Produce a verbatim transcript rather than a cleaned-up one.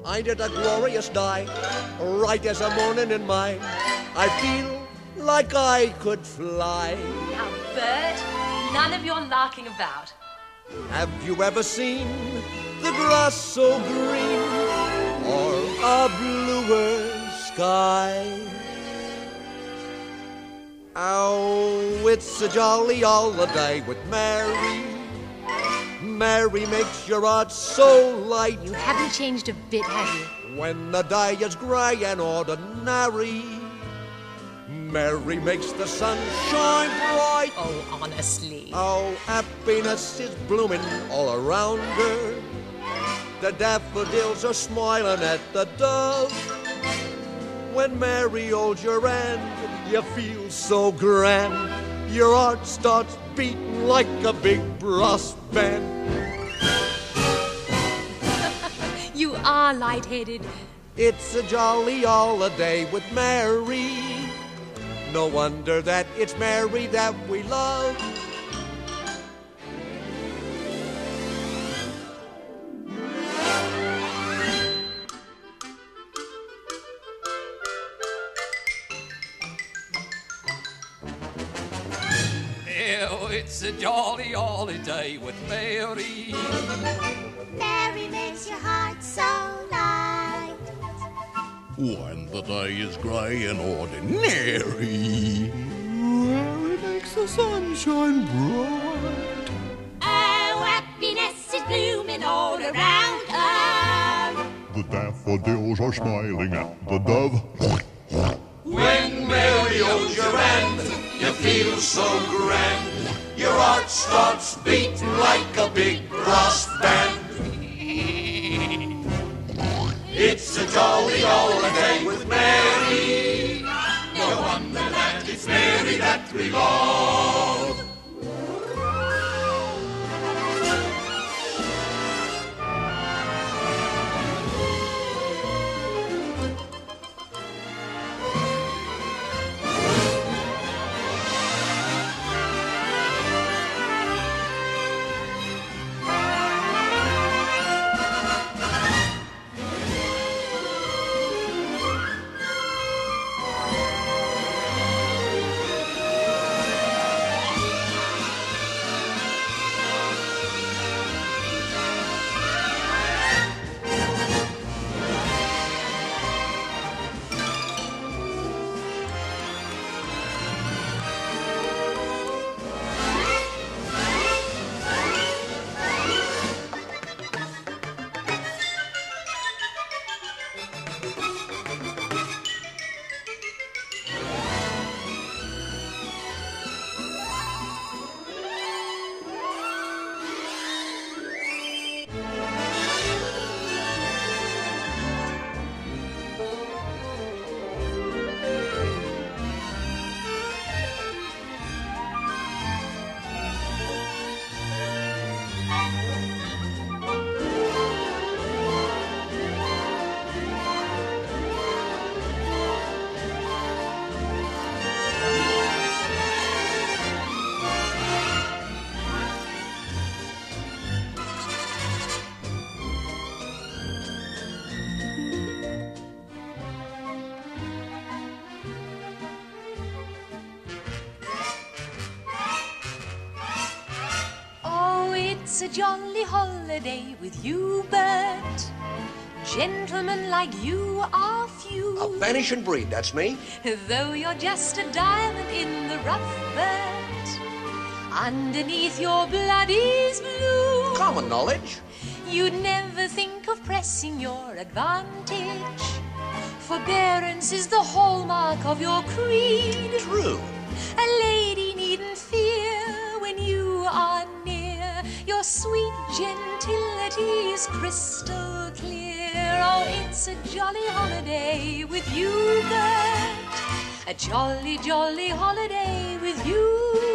Ain't it a glorious night, right as a morning in mine? I feel like I could fly. Now, Bert, none of your larking about. Have you ever seen the grass so green, or a bluer sky? Oh, it's a jolly holiday with Mary. Mary makes your heart so light. You haven't changed a bit, have you? When the day is grey and ordinary, Mary makes the sun shine bright. Oh, honestly. Oh, happiness is blooming all around her. The daffodils are smiling at the dove. When Mary holds your hand, you feel so grand. Your heart starts beating like a big brass band. You are light-headed. It's a jolly holiday with Mary. No wonder that it's Mary that we love. Oh, it's a jolly holiday with Mary. Mary makes your heart so light. When the day is grey and ordinary, Mary makes the sun shine bright. Oh, happiness is blooming all around her. The daffodils are smiling at the dove. When Mary holds your hand, you feel so grand. Your heart starts beating like a big brass band. It's a jolly holiday with Mary. No wonder that it's Mary that we love. It's a jolly holiday with you, Bert. Gentlemen like you are few. A vanishing breed, that's me. Though you're just a diamond in the rough, Bert, underneath your blood is blue. Common knowledge. You'd never think of pressing your advantage. Forbearance is the hallmark of your creed. True. A lady needn't fear when you are near. Your sweet gentility is crystal clear. Oh, it's a jolly holiday with you, Bert. A jolly, jolly holiday with you.